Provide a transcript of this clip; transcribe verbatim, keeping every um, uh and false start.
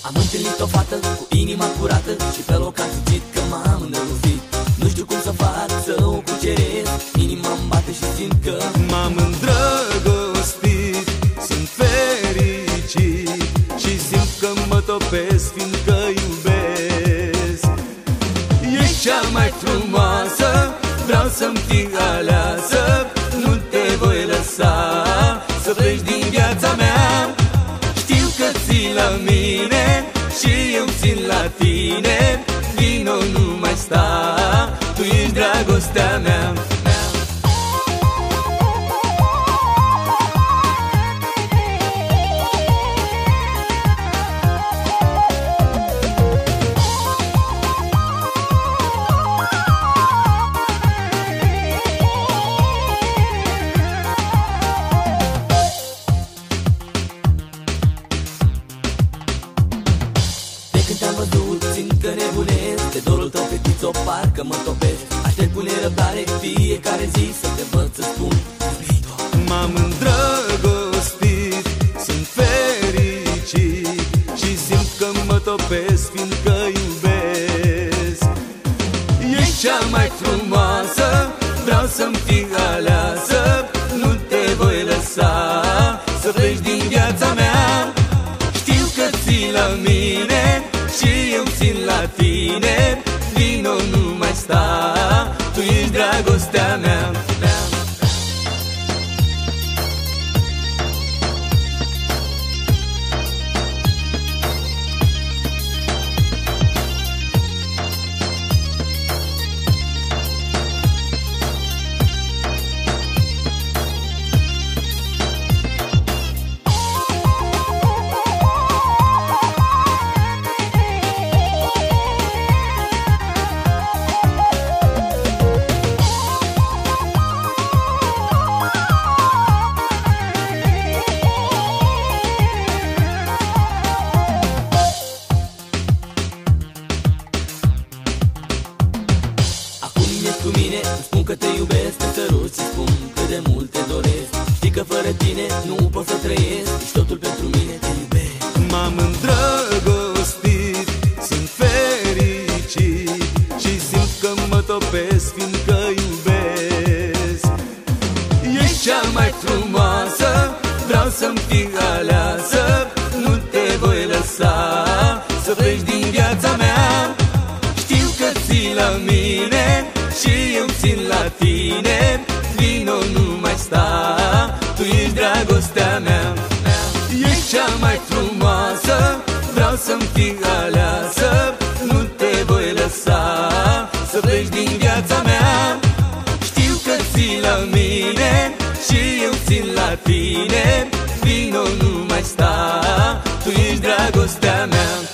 Am întâlnit o fată cu inima curată și pe loc am simțit că m-am îndrăgostit. Nu știu cum să fac să o cuceresc, inima-mi bate și simt că m-am îndrăgostit. Sunt fericit și simt că mă topesc, fiindcă iubesc. Ești cea mai frumoasă, vreau să-mi fii aleasă. Nu te voi lăsa să pleci din viața mea. Știu că ții la mine și eu țin la tine. Vino, nu mai sta, tu ești dragostea mea. Când te-am văzut, simt că nebunesc de dorul tău, fetițo, parcă mă topesc. Aștept cu nerăbdare fiecare zi să te văd, să spun iubito. M-am îndrăgostit, sunt fericit și simt că mă topesc, fiindcă iubesc. Ești cea mai frumoasă, vreau să-mi fii aleasă. Nu te voi lăsa să pleci din viața mea. Știu că ții la mine și eu țin la tine. Vino, nu mai sta, tu ești dragostea mea. Cu mine, îmi spun că te iubesc, te sărut și spun cât de mult te doresc. Știi că fără tine nu pot să trăiesc, ești totul pentru mine, te iubesc. M-am îndrăgostit, sunt fericit și simt că mă topesc, fiindcă iubesc. Ești cea mai frumoasă, vreau să-mi fii aleasă. Nu te voi lăsa să pleci din viața mea. Știu că ții la mine și eu țin la tine. Vino, nu mai sta, tu ești dragostea mea. Ești cea mai frumoasă, vreau să-mi fii aleasă. Nu te voi lăsa să pleci din viața mea. Știu că ții la mine și eu țin la tine. Vino, nu mai sta, tu ești dragostea mea.